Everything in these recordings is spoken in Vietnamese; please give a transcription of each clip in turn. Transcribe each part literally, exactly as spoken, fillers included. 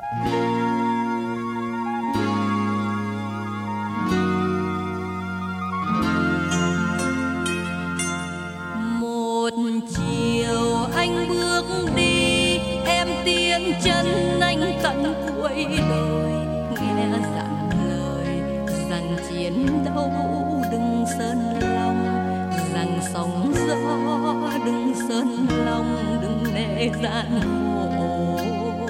Một chiều anh bước đi, em tiến chân anh tận cuối đời, nghe dặn lời rằng chiến đấu đừng sơn lòng, rằng sóng gió đừng sơn lòng, đừng nể gian khổ.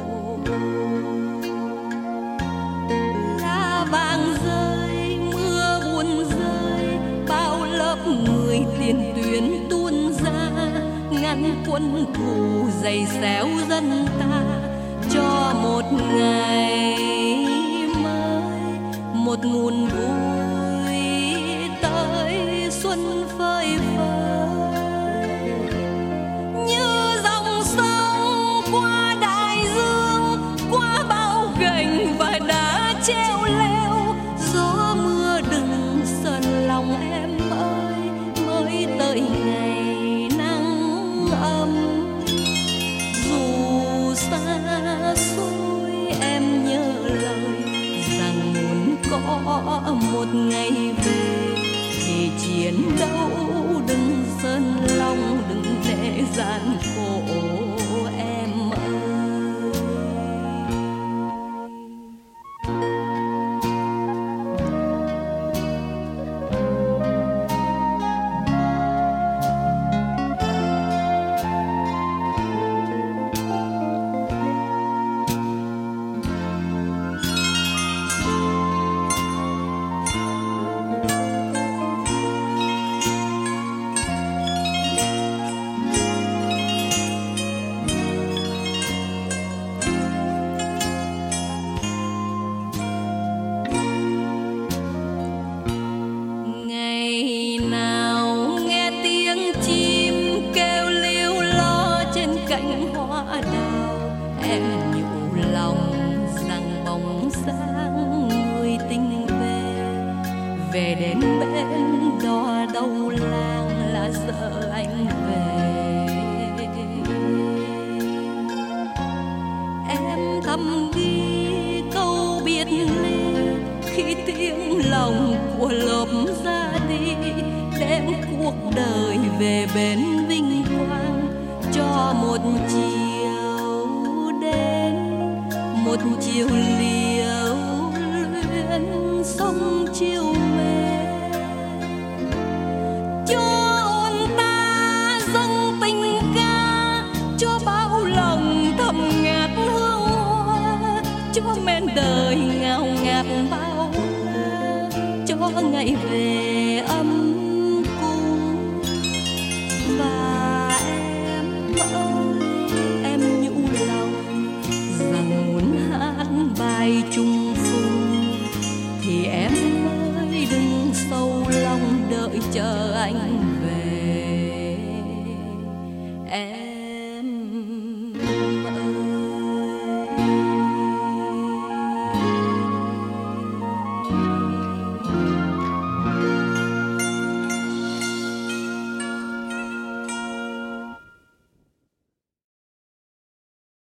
Lá vàng rơi, mưa buồn rơi, bao lớp người tiền tuyến tuôn ra, ngăn quân thù giày xéo dân ta cho một ngày mới, một nguồn vui tới xuân phơi phới. Như dòng sông qua đại dương, qua bao gành và đá treo leo, gió mưa đừng sờn lòng em ơi, mới tới ngày nắng ấm. Dù xa xôi em nhớ lời rằng muốn có một ngày về, thì chiến đấu đừng sơn lòng, đừng để gian khổ em ơi. Ngày nào nghe tiếng chim kêu líu lo trên cánh hoa đào, em nhủ lòng rằng bóng sáng người tình về, về đến bên đò đầu làng là giờ anh về. Em thầm ghi câu biệt ly khi tiếng lòng của lớp ra đi, đem cuộc đời về bên vinh quang cho một chiều đến, một chiều liều luyến sông chiều về. Cho hồn ta dâng tình ca, cho bao lòng thầm ngát hương hoa, cho men đời ngào ngạt bao la, cho ngày về âm cung. Và em ơi, em nhủ lòng rằng muốn hát bài chung phùng, thì em ơi đừng sâu lòng đợi chờ anh